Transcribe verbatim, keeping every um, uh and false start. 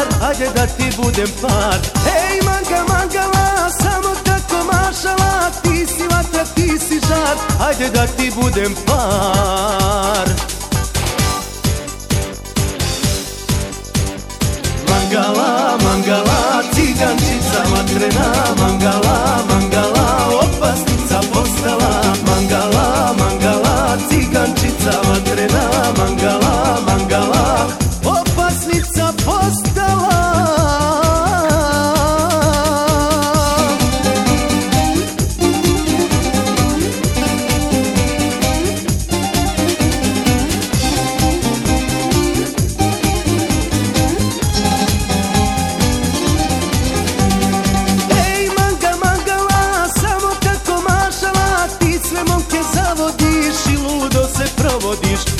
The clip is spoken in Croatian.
ajde da ti budem par. Ej manga mangala, samo tako mašala, ti si vatra, ti si žar, ajde da ti budem par. Mangala, mangala, cigančica vatrena, mangala, mangala, opasnica postala. Mangala, mangala, cigančica vatrena, mangala, mangala, opasnica postala. Zavodiš i ludo se provodiš,